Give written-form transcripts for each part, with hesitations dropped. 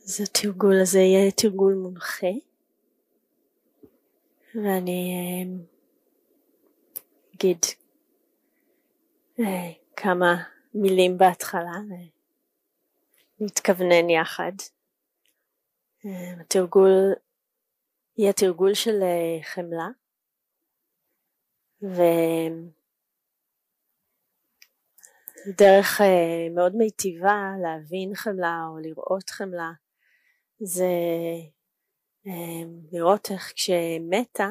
אז התרגול הזה יהיה תרגול מונחה, ואני אגיד כמה מילים בהתחלה, נתכוונן יחד. התרגול יהיה תרגול של חמלה, ודרך מאוד מיטיבה להבין חמלה או לראות חמלה, זה לראות איך כשמתה,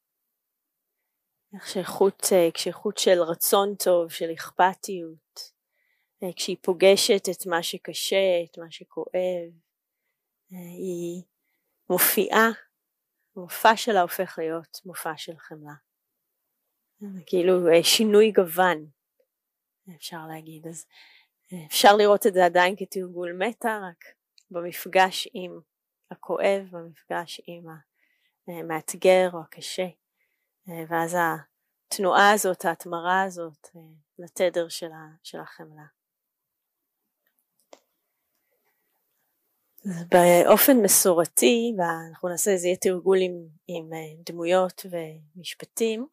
איך כשחוט של רצון טוב, של אכפתיות, כשהיא פוגשת את מה שקשה, את מה שכואב, היא מופיעה, המופע שלה הופך להיות מופע של חמלה. כאילו שינוי גוון, אפשר להגיד. אז אפשר לראות את זה עדיין כתרגול מתה, רק במפגש עם הכואב, במפגש עם המאתגר או הקשה, ואז התנועה הזאת, ההתמרה הזאת, לתדר של החמלה. באופן מסורתי, ואנחנו נעשה זה יהיה תרגול עם דמויות ומשפטים,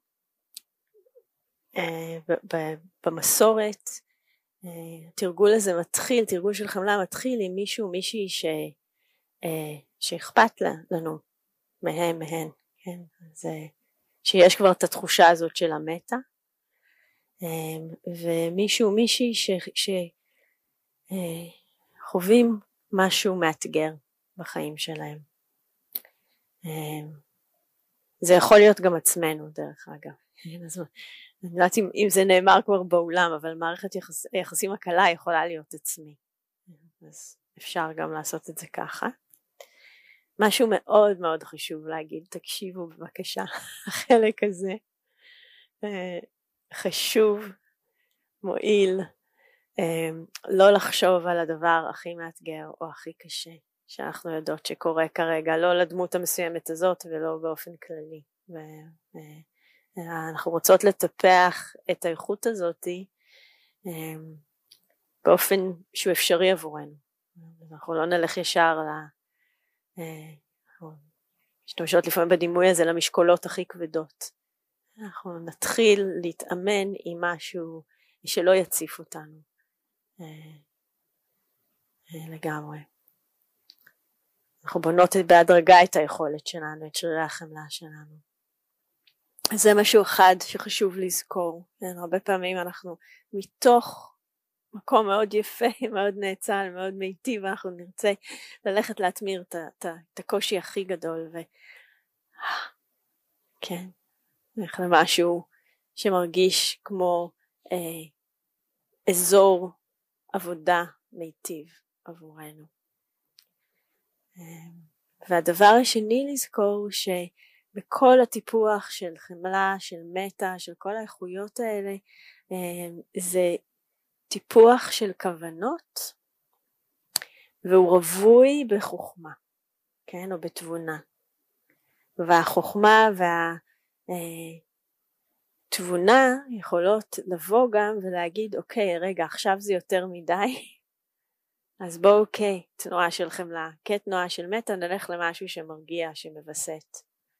במסורת, התרגול הזה מתחיל, תרגול של חמלה מתחיל עם מישהו, מישהי שאכפת לנו מהן, כן? אז שיש כבר את התחושה הזאת של המתה, ומישהו, מישהי שחווים משהו מאתגר בחיים שלהם. זה יכול להיות גם עצמנו דרך אגב. אז אני לא יודעת אם זה נאמר כבר באולם, אבל מערכת יחסים הקלה יכולה להיות עצמי. אז אפשר גם לעשות את זה ככה. משהו מאוד מאוד חשוב להגיד, תקשיבו בבקשה, החלק הזה חשוב, מועיל, לא לחשוב על הדבר הכי מאתגר או הכי קשה שאנחנו יודעות שקורה כרגע, לא לדמות המסוימת הזאת ולא באופן כללי. אנחנו רוצות לטפח את האיכות הזאת באופן שהוא אפשרי עבורנו. אנחנו לא נלך ישר משתמשות לפעמים בדימוי הזה למשקולות הכי כבדות. אנחנו נתחיל להתאמן עם משהו שלא יציף אותנו לגמרי. אנחנו בונות בהדרגה את היכולת שלנו, את שרירי החמלה שלנו. זה משהו אחד שחשוב לזכור. הרבה פעמים אנחנו מתוך מקום מאוד יפה, מאוד נאצל, מאוד מיטיב, אנחנו נרצה ללכת להתמיר את הקושי הכי גדול, כן, זה משהו שמרגיש כמו אזור עבודה מיטיב עבורנו. והדבר השני לזכור הוא שבכל הטיפוח של חמלה, של מתה, של כל האיכויות האלה, זה טיפוח של כוונות, והוא רווי בחוכמה, כן, או בתבונה. והחוכמה והתבונה יכולות לבוא גם ולהגיד, אוקיי, רגע, עכשיו זה יותר מדי, אז בואו כתנועה של חמלה, כתנועה של מתה, נלך למשהו שמרגיע, שמבסט.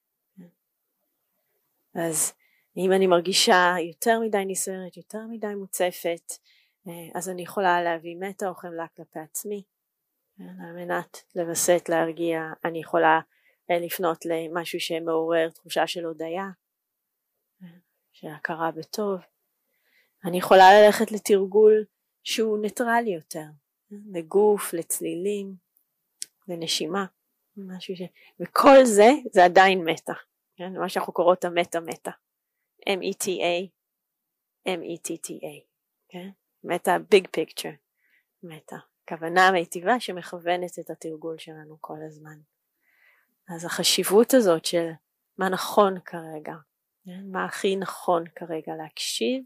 אז אם אני מרגישה יותר מדי נסערת, יותר מדי מוצפת, אז אני יכולה להביא מתה או חמלה כלפי עצמי, על מנת לבסט, להרגיע. אני יכולה לפנות למשהו שמעורר תחושה של הודיה, של הכרה בטוב. אני יכולה ללכת לתרגול שהוא ניטרלי יותר, לגוף, לצלילים, לנשימה, משהו וכל זה עדיין מתה, כן? מה שאנחנו קוראות המטה, M-E-T-A, M-E-T-T-A, כן? מטה, big picture, מטה, כוונה מיטיבה שמכוונת את התרגול שלנו כל הזמן. אז החשיבות הזאת של מה נכון כרגע, מה הכי נכון כרגע, להקשיב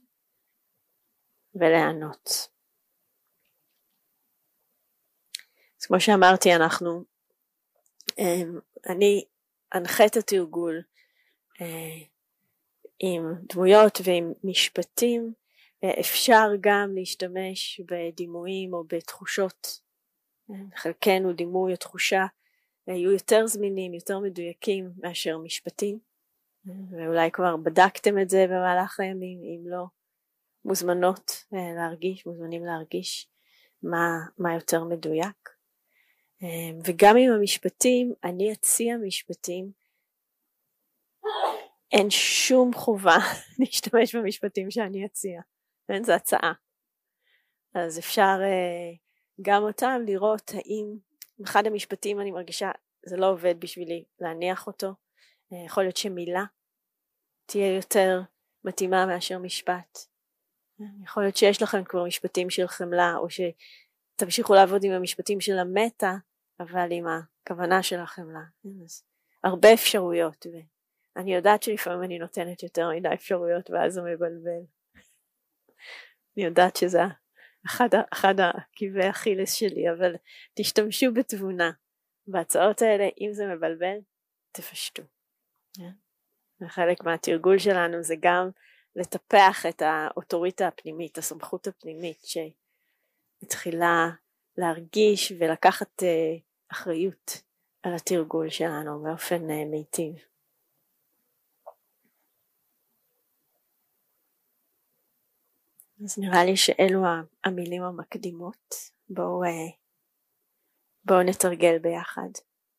ולענות. אז כמו שאמרתי, אני אנחה את התרגול עם דמויות ועם משפטים. אפשר גם להשתמש בדימויים או בתחושות חלקנו דימוי או תחושה יהיו יותר זמינים, יותר מדויקים מאשר משפטים, ואולי כבר בדקתם את זה במהלך הימים, אם לא, מוזמנים להרגיש מה יותר מדויק. וגם עם המשפטים, אני אציע משפטים, אין שום חובה להשתמש במשפטים שאני אציע, זו הצעה. אז אפשר גם אותם לראות האם אחד המשפטים אני מרגישה זה לא עובד בשבילי להניח אותו, יכול להיות שמילה תהיה יותר מתאימה מאשר משפט, יכול להיות שיש לכם כבר משפטים של חמלה או שתמשיכו לעבוד עם המשפטים של המטה אבל עם הכוונה של החמלה. אז הרבה אפשרויות, ואני יודעת שלפעמים אני נותנת יותר מדי אפשרויות ואז זה מבלבל, אני יודעת שזה אחד עקבי אכילס שלי, אבל תשתמשו בתבונה בהצעות האלה, אם זה מבלבל תפשטו. וחלק מהתרגול שלנו זה גם לטפח את האוטוריטה הפנימית, הסמכות הפנימית שמתחילה להרגיש ולקחת אחריות על התרגול שלנו באופן מיטיב. אז נראה לי שאלו המילים המקדימות. בואו נתרגל ביחד.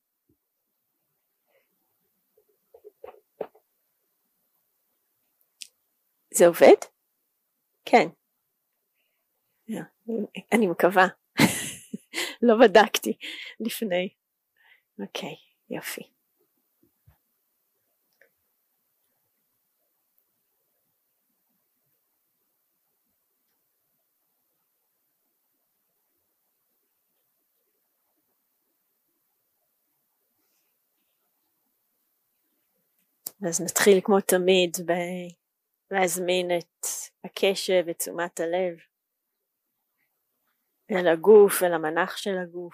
זה עובד? כן. אני מקווה. לא בדקתי לפני. אוקיי, יופי. אז נתחיל כמו תמיד להזמין את הקשב ותשומת הלב אל הגוף, אל המנח של הגוף.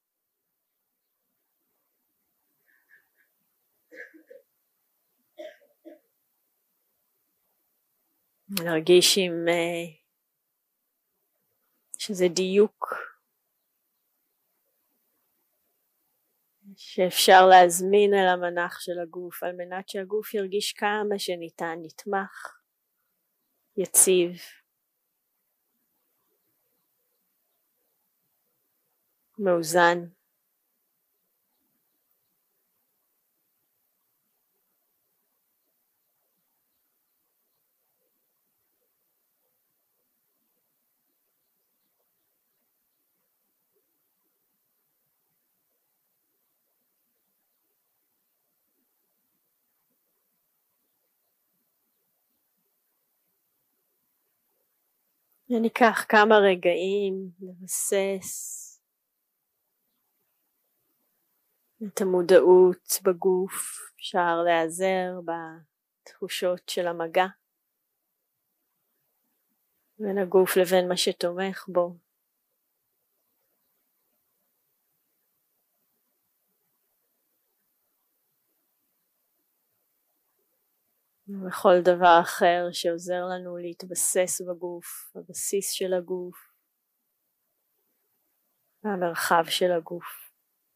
נרגיש שזה דיוק שאפשר להזמין אל המנח של הגוף על מנת שהגוף ירגיש כמה שניתן נתמך, יציב. מאוזן. וניקח כמה רגעים לבסס את המודעות בגוף, אפשר להיעזר בתחושות של המגע בין הגוף לבין מה שתומך בו. וכל דבר אחר שעוזר לנו להתבסס בגוף, הבסיס של הגוף, המרחב של הגוף.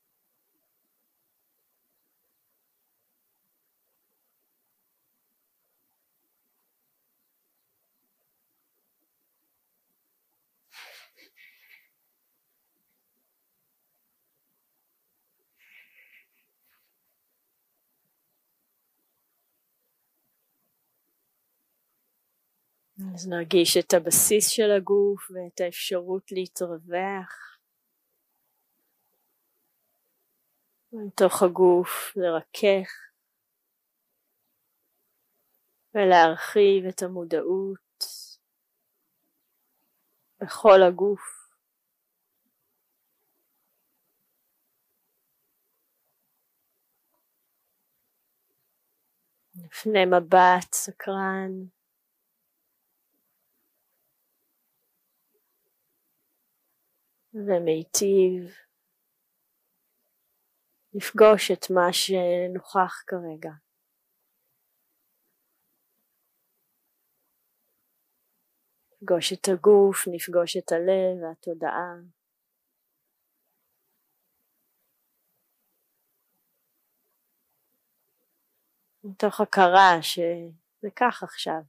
אז נרגיש את הבסיס של הגוף ואת האפשרות להתרווח מתוך הגוף, לרכך ולהרחיב את המודעות בכל הגוף. לפני מבט סקרן ומיטיב, לפגוש את מה שנוכח כרגע. נפגוש את הגוף, נפגוש את הלב והתודעה. מתוך הכרה שזה כך עכשיו.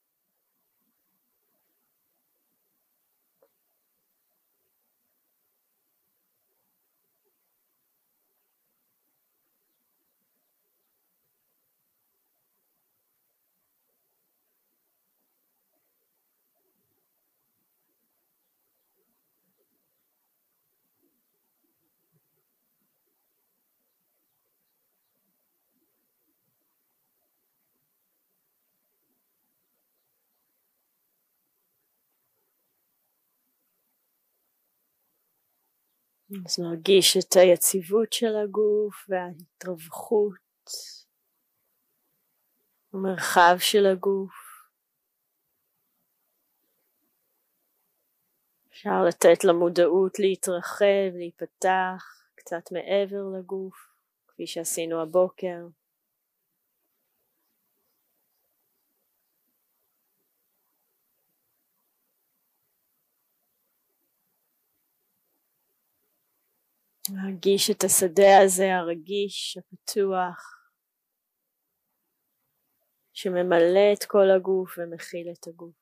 אז נרגיש את היציבות של הגוף וההתרווחות, המרחב של הגוף. אפשר לתת למודעות להתרחב, להיפתח קצת מעבר לגוף, כפי שעשינו הבוקר. להרגיש את השדה הזה הרגיש, הפתוח, שממלא את כל הגוף ומכיל את הגוף.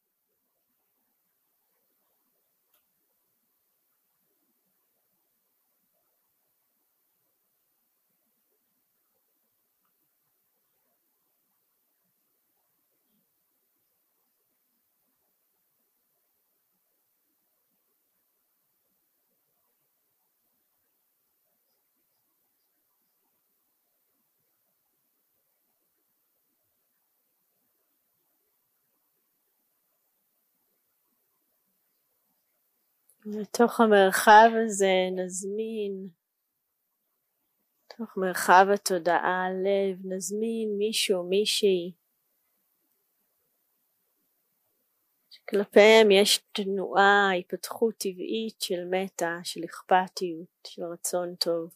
לתוך המרחב הזה נזמין, לתוך מרחב התודעה, לב, נזמין מישהו, מישהי, שכלפיהם יש תנועה, התפתחות טבעית של מטה, של אכפתיות, של רצון טוב.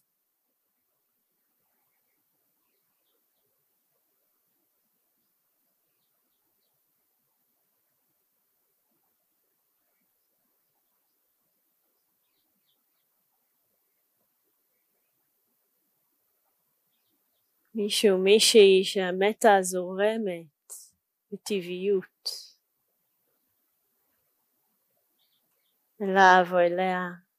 מישהו, מישהי שהמטה זורמת בטבעיות אליו או אליה.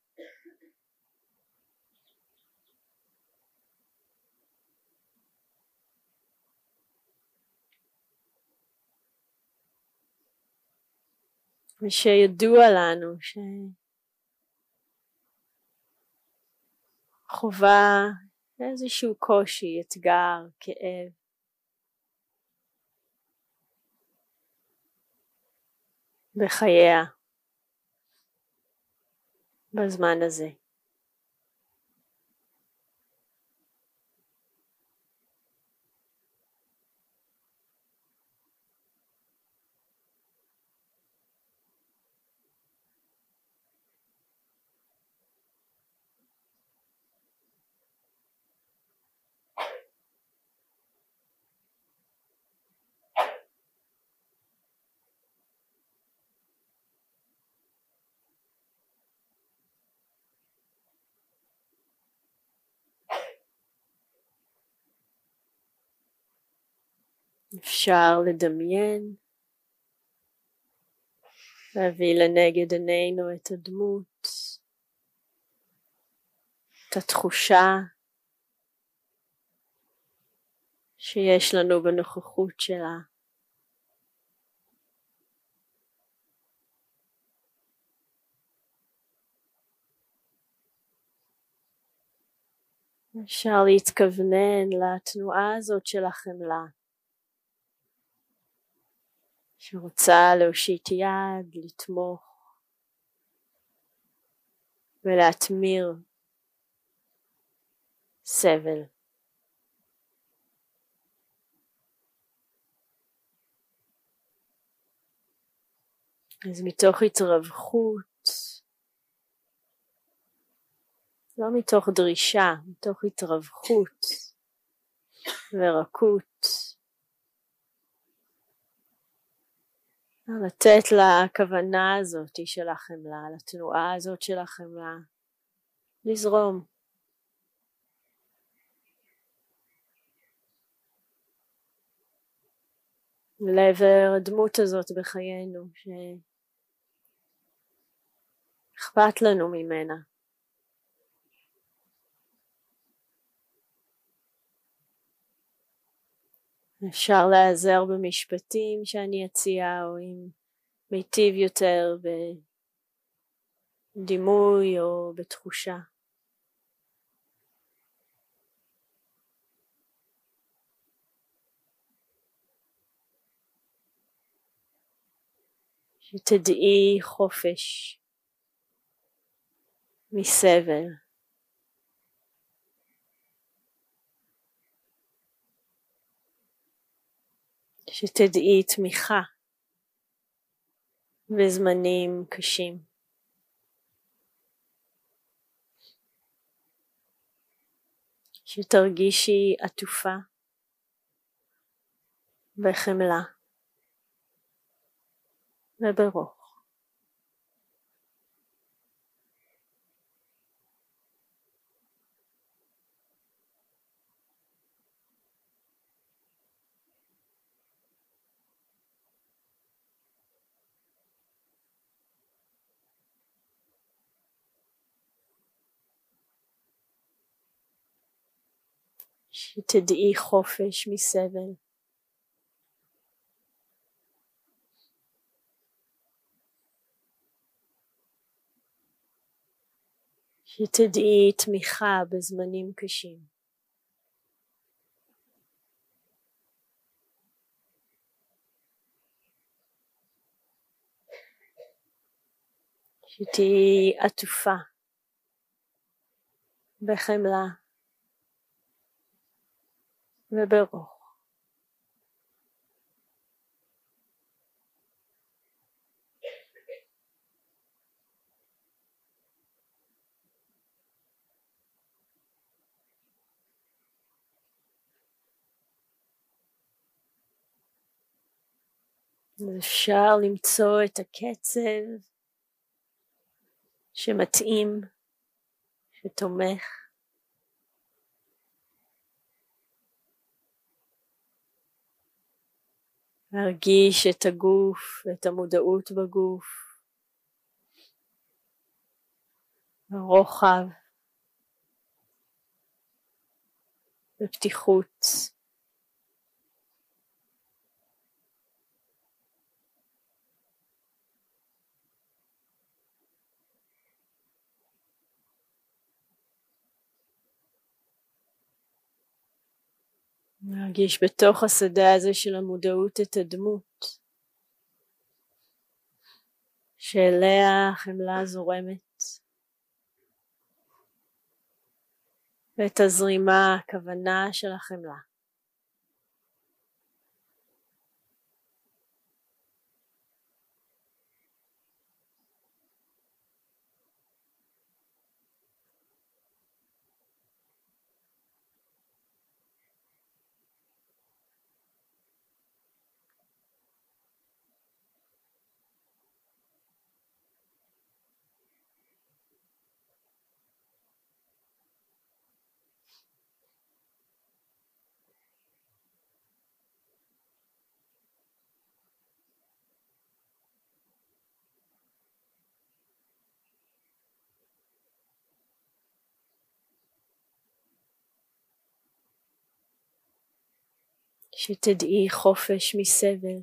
ושידוע לנו שחובה איזשהו קושי, אתגר, כאב. בחייה, בזמן הזה. אפשר לדמיין, להביא לנגד עינינו את הדמות, את התחושה שיש לנו בנוכחות שלה. אפשר להתכוונן לתנועה הזאת של החמלה, שרוצה להושיט יד, לתמוך ולהתמיר סבל. אז מתוך התרווחות, לא מתוך דרישה, מתוך התרווחות ורקות, לתת לכוונה הזאת של החמלה, לתנועה הזאת של החמלה, לזרום. לעבר הדמות הזאת בחיינו שאכפת לנו ממנה. אפשר להיעזר במשפטים שאני אציע, או אם מיטיב יותר בדימוי או בתחושה. שתדעי חופש מסבל. שתדעי תמיכה בזמנים קשים. שתרגישי עטופה בחמלה וברוך. שתדעי חופש מסבל. שתדעי תמיכה בזמנים קשים. שתהיי עטופה בחמלה וברוך. אפשר למצוא את הקצב שמתאים, שתומך. להרגיש את הגוף ואת המודעות בגוף. הרוחב ופתיחות. להרגיש בתוך השדה הזה של המודעות את הדמות שאליה החמלה זורמת, ואת הזרימה, הכוונה של החמלה. שתדעי חופש מסבל.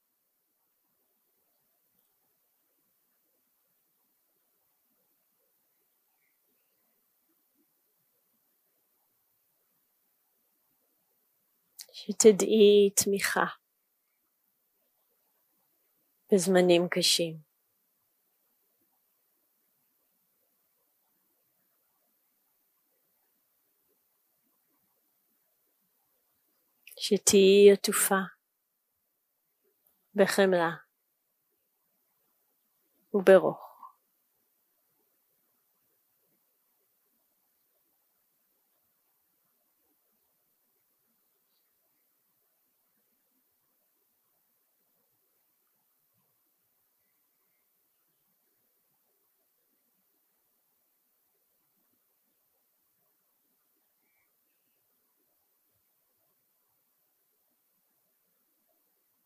שתדעי תמיכה בזמנים קשים. שתהיי עטופה בחמלה וברוך.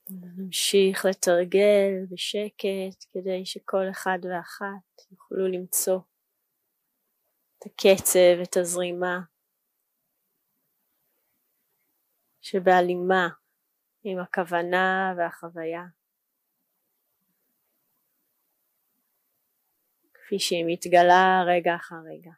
נמשיך לתרגל בשקט כדי שכל אחד ואחת יוכלו למצוא את הקצב, את הזרימה שבהלימה עם הכוונה והחוויה כפי שהיא מתגלה רגע אחר רגע.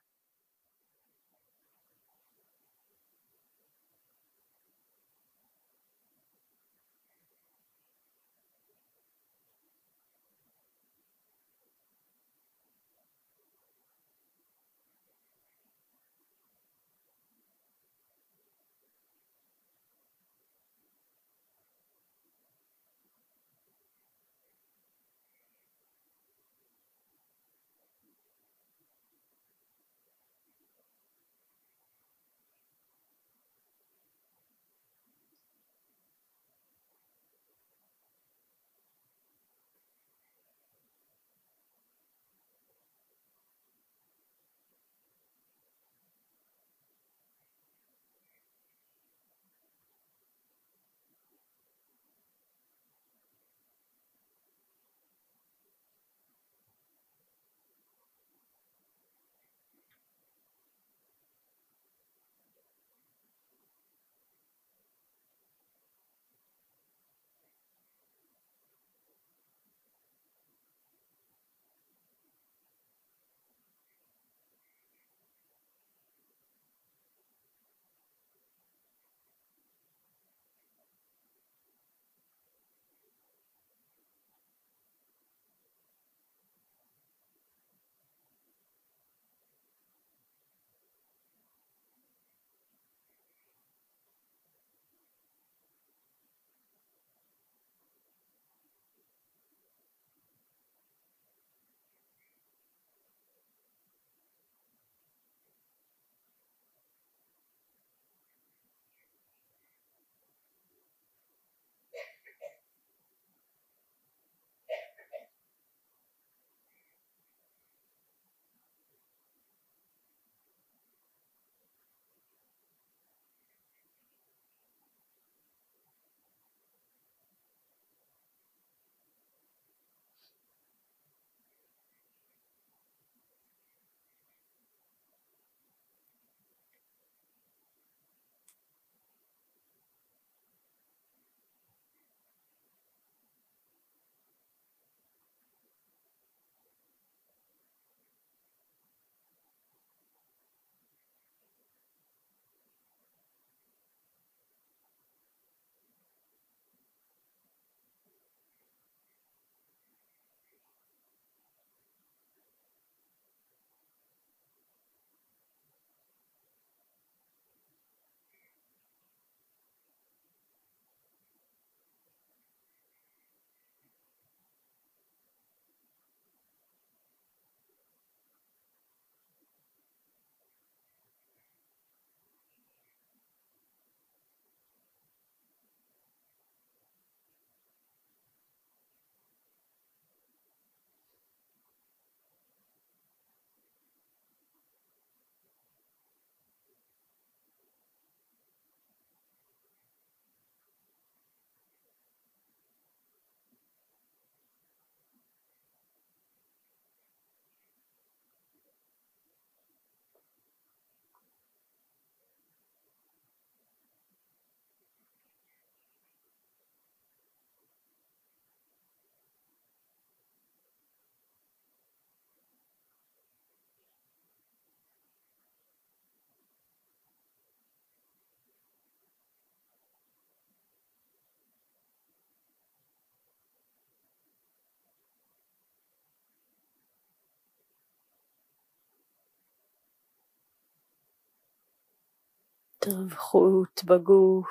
התרווחיות בגוף,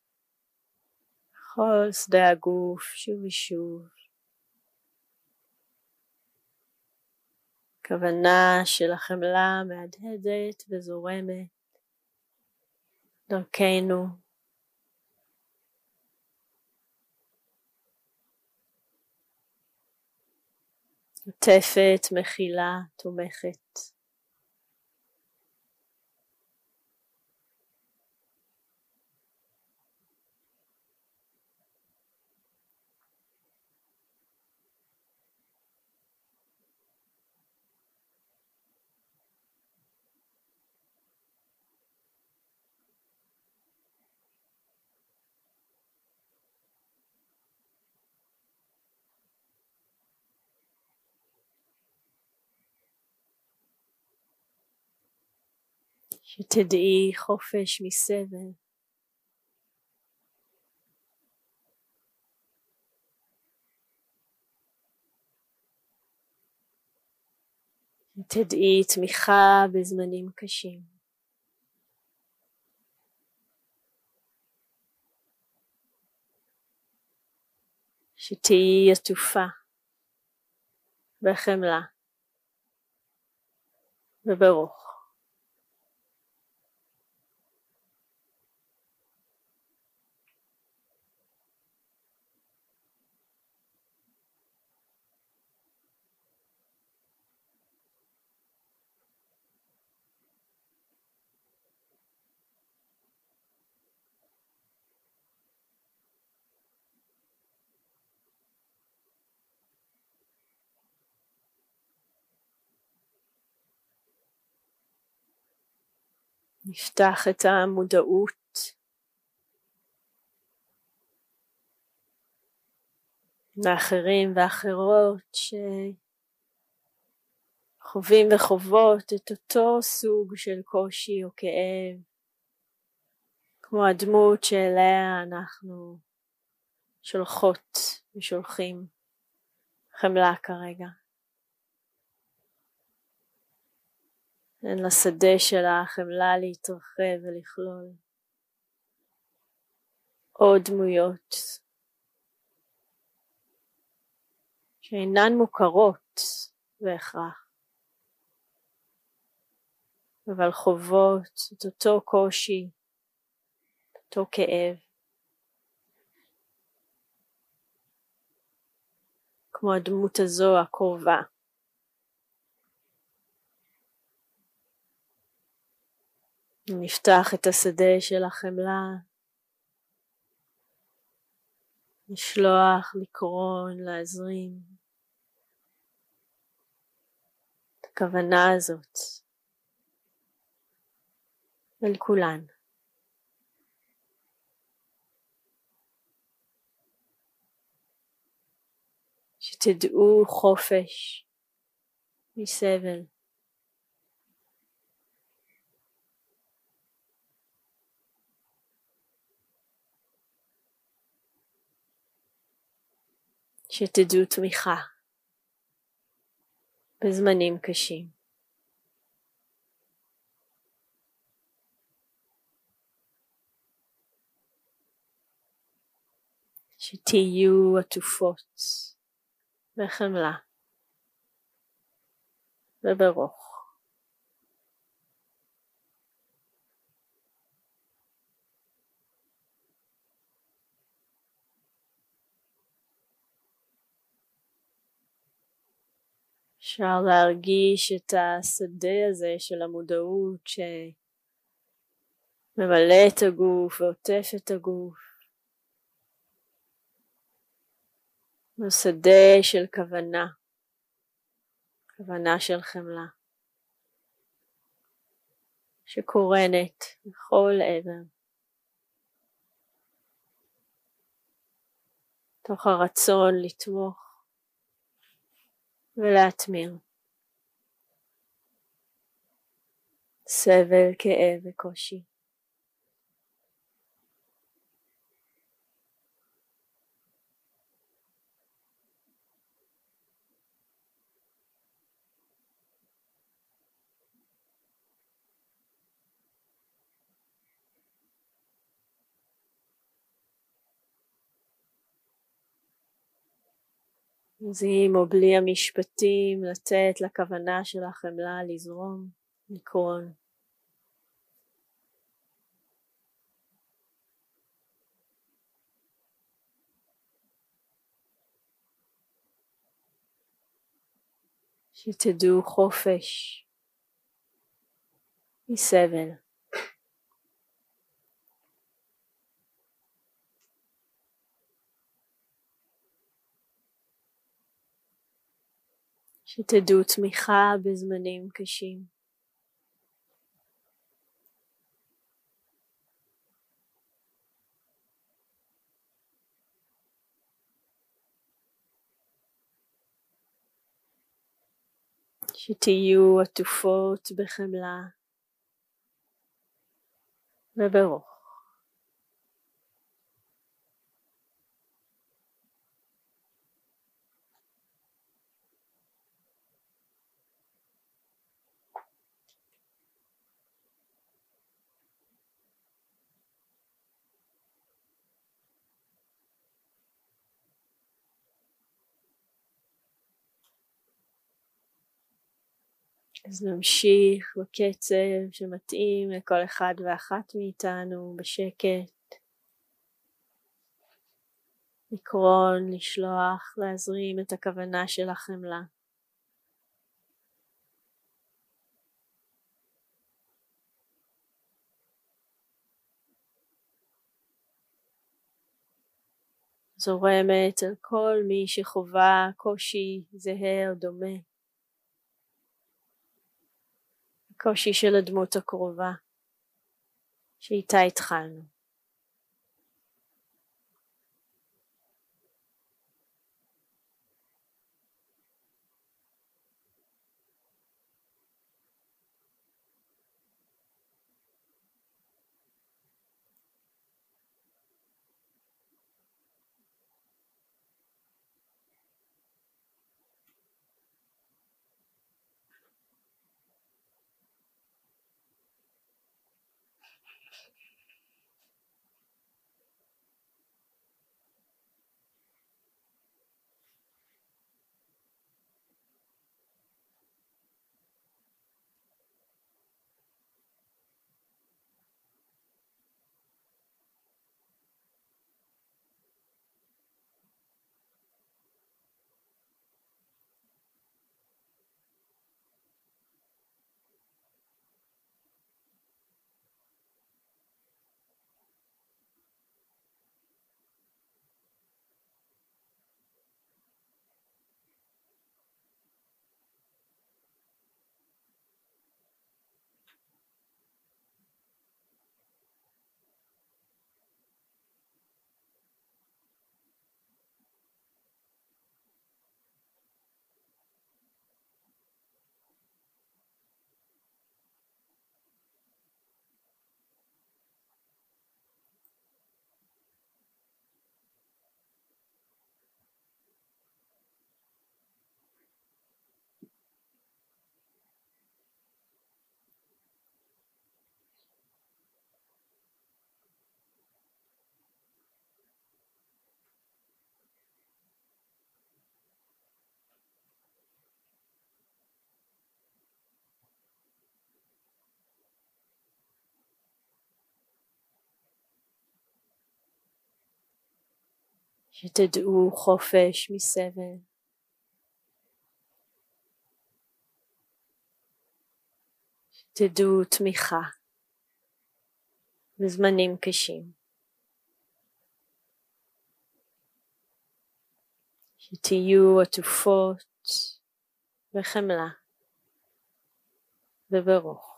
כל שדה הגוף שוב ושוב. כוונה של החמלה מהדהדת וזורמת דרכנו. עוטפת, מכילה, תומכת. שתדעי חופש מסבל. שתדעי תמיכה בזמנים קשים. שתהיי עטופה בחמלה וברוך. נפתח את המודעות לאחרים ואחרות שחווים וחוות את אותו סוג של קושי או כאב, כמו הדמות שאליה אנחנו שולחות ושולחים חמלה כרגע. אין לשדה של החמלה להתרחב ולכלול עוד דמויות שאינן מוכרות בהכרח, אבל חוות את אותו קושי, את אותו כאב, כמו הדמות הזו הקרובה. נפתח את השדה של החמלה, לשלוח, לקרון, להזרים את הכוונה הזאת אל כולן. שתדעו חופש מסבל. שתדעו תמיכה בזמנים קשים. שתהיו עטופות בחמלה וברוך. אפשר להרגיש את השדה הזה של המודעות שממלא את הגוף ועוטף את הגוף. הוא שדה של כוונה, כוונה של חמלה, שקורנת בכל עבר, תוך הרצון לתמוך ולהתמיר סבל, כאב וקושי. אז עם או בלי המשפטים, לתת לכוונה של החמלה לזרום, לקרון. שתדעו חופש מסבל. שתדעו תמיכה בזמנים קשים. שתהיו עטופות בחמלה וברוך. אז נמשיך בקצב שמתאים לכל אחד ואחת מאיתנו בשקט. לקרון, לשלוח, להזרים את הכוונה של החמלה. זורמת על כל מי שחווה קושי זהה או דומה. הקושי של הדמות הקרובה שאיתה התחלנו. שתדעו חופש מסבל. שתדעו תמיכה בזמנים קשים. שתהיו עטופות בחמלה וברוך.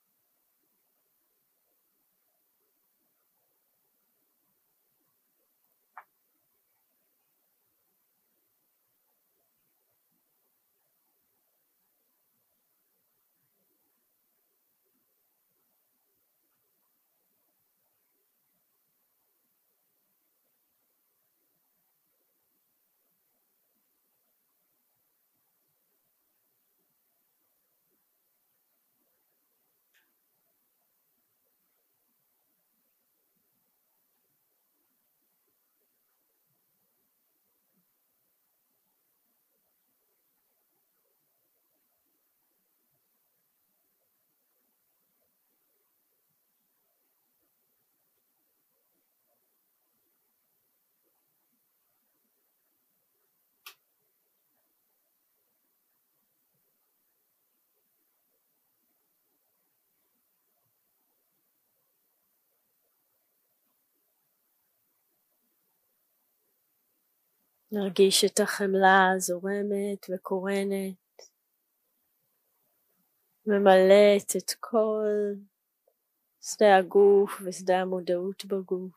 נרגיש את החמלה זורמת וקורנת, ממלאת את כל שדה הגוף ושדה המודעות בגוף.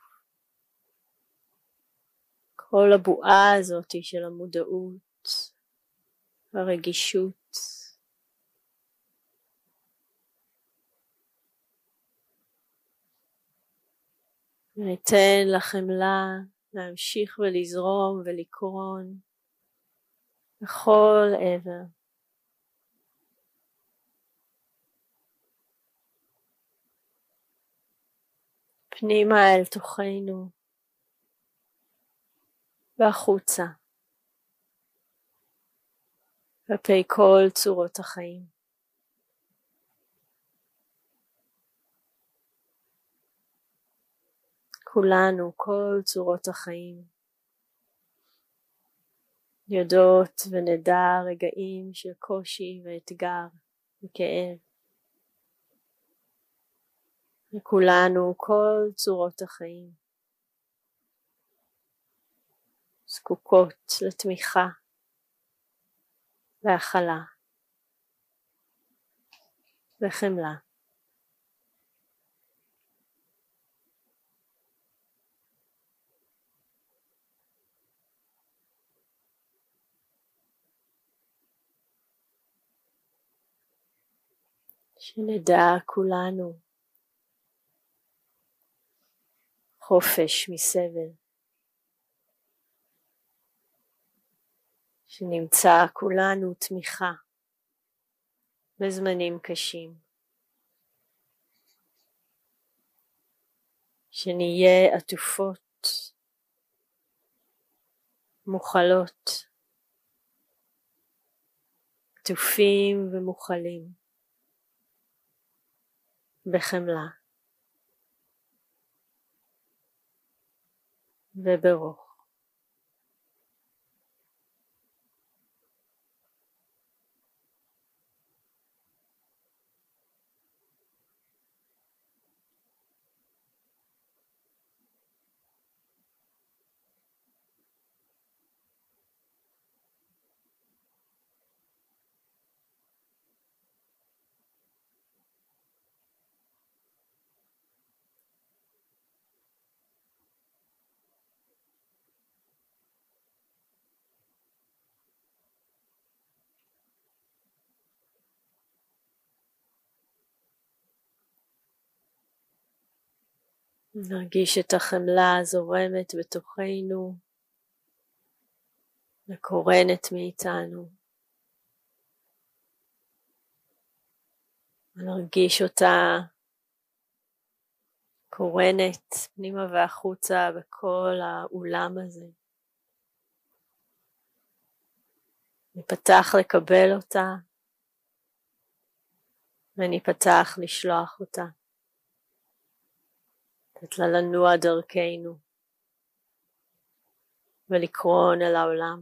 כל הבועה הזאת של המודעות, הרגישות. וניתן לחמלה להמשיך ולזרום ולקרון בכל עבר. פנימה אל תוכנו והחוצה, כלפי כל צורות החיים. כולנו, כל צורות החיים, יודעות ונדע רגעים של קושי ואתגר וכאב. וכולנו, כל צורות החיים, זקוקות לתמיכה, להכלה, לחמלה. שנדע כולנו חופש מסבל, שנמצא כולנו תמיכה בזמנים קשים, שנהיה עטופות, מוכלות, עטופים ומוכלים בחמלה וברוך. נרגיש את החמלה זורמת בתוכנו, וקורנת מאיתנו. נרגיש אותה קורנת פנימה והחוצה בכל האולם הזה. ניפתח לקבל אותה, וניפתח לשלוח אותה. לתת לה לנוע דרכנו, ולקרון אל העולם.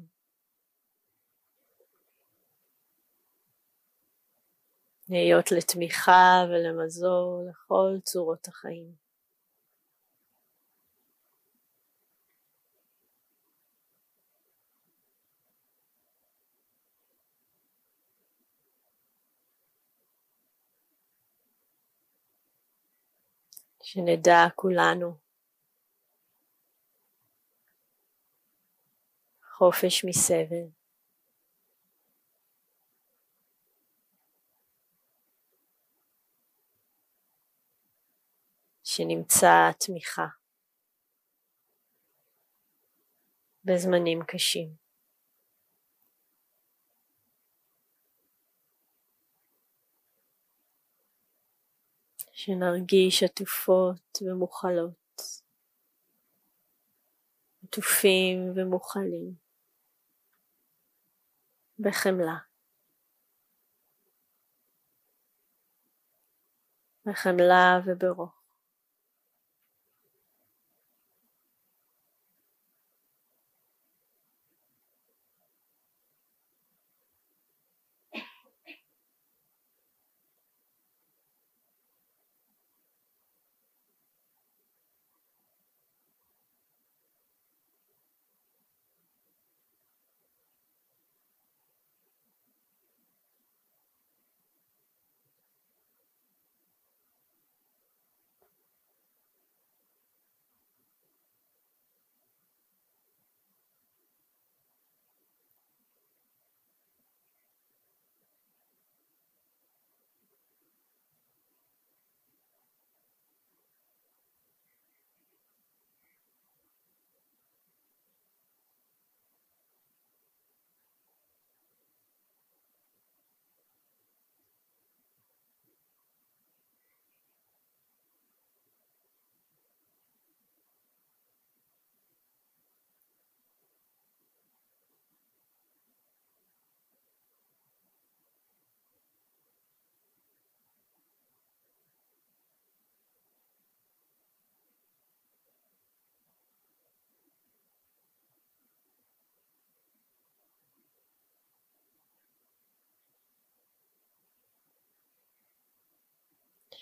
להיות לתמיכה ולמזור לכל צורות החיים. שנדע כולנו חופש מסבל, שנמצא תמיכה בזמנים קשים. שנרגיש עטופות ומוכלות, עטופים ומוכלים בחמלה. בחמלה וברוך.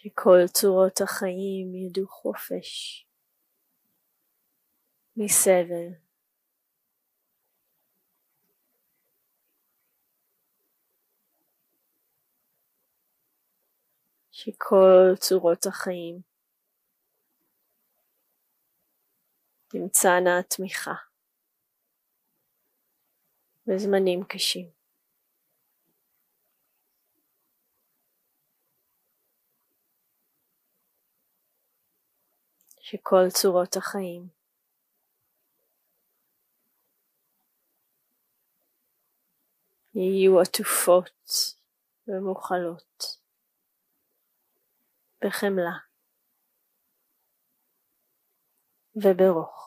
שכל צורות החיים ידעו חופש מסבל. שכל צורות החיים תמצאנה תמיכה בזמנים קשים. שכל צורות החיים יהיו עטופות ומוכלות בחמלה וברוך.